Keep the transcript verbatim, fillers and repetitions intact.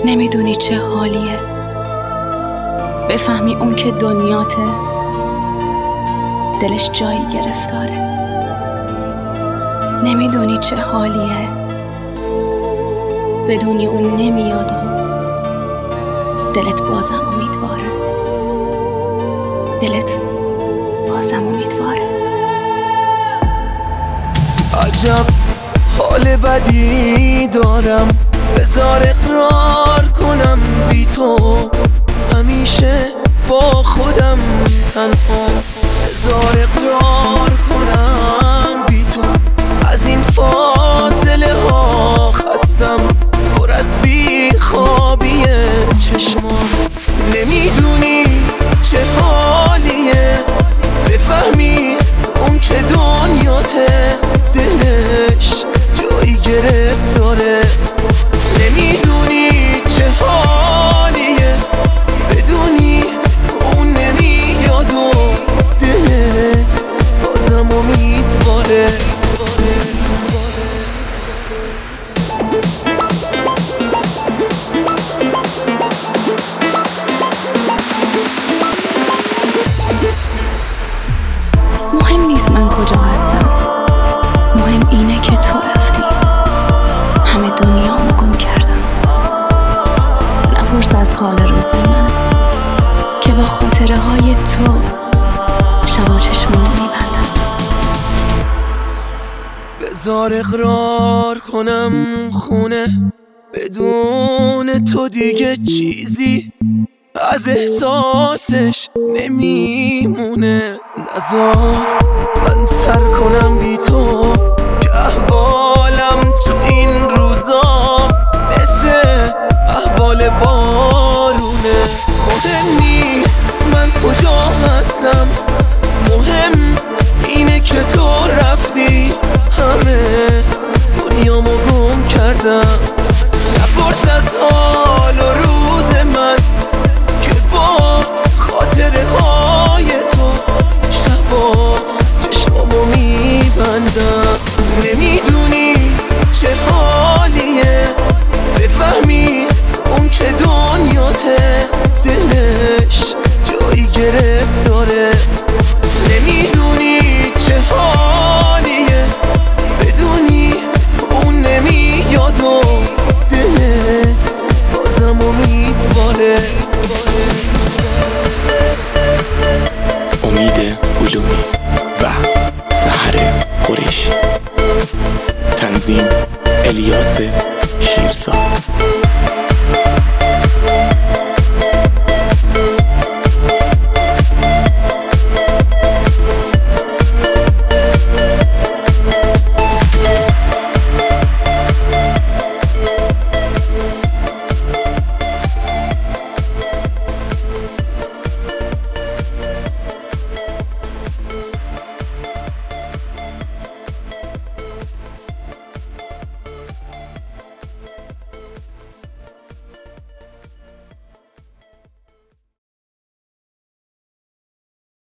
نمیدونی چه حالیه بفهمی اون که دنیاته دلش جایی گرفتاره. نمیدونی چه حالیه بدونی اون نمیاد و دلت بازم امیدواره. دلت بازم امیدواره. عجب حال بدی دارم، بذار اقرار کنم بی تو همیشه با خودم تنها. بذار اقرار کنم بی تو از این فاصله ها خستم، پر از بی خوابی چشمان. نمیدونی چه حالیه بفهمی اون که دنیاته دلش جایی گرفتاره. نمیدونی چه حالیه بدونی اون نمیاد و دلت بازم امیدواره. مهم نیست من کجا هستم، مهم اینه که تو رفتی، همه دنیامو گم کردم. نپرس از حال روز من که با خاطره های تو شبا چشمامو میبندم. بذار اقرار کنم خونه بدون تو دیگه چیزی از احساسش نمیمونه. نذار من سر کنم بی تو که احوالم تو این روزا مثل احوال بارونه. مهم نیست من کجا هستم، مهم اینه که تو رفتی، همه دنیامو گم کردم. نپرس از حال و روز من که با خاطره های تو شبا چشمامو میبندم. نمیدونی چه حالیه بفهمی اون که دنیاته دلش جایی گرفتاره. نمیدونی چه حالیه بدونی اون نمیاد و دلت بازم امیدواره. امید علومی و سحر قریشی، تنظیم الیاس شیرزاد.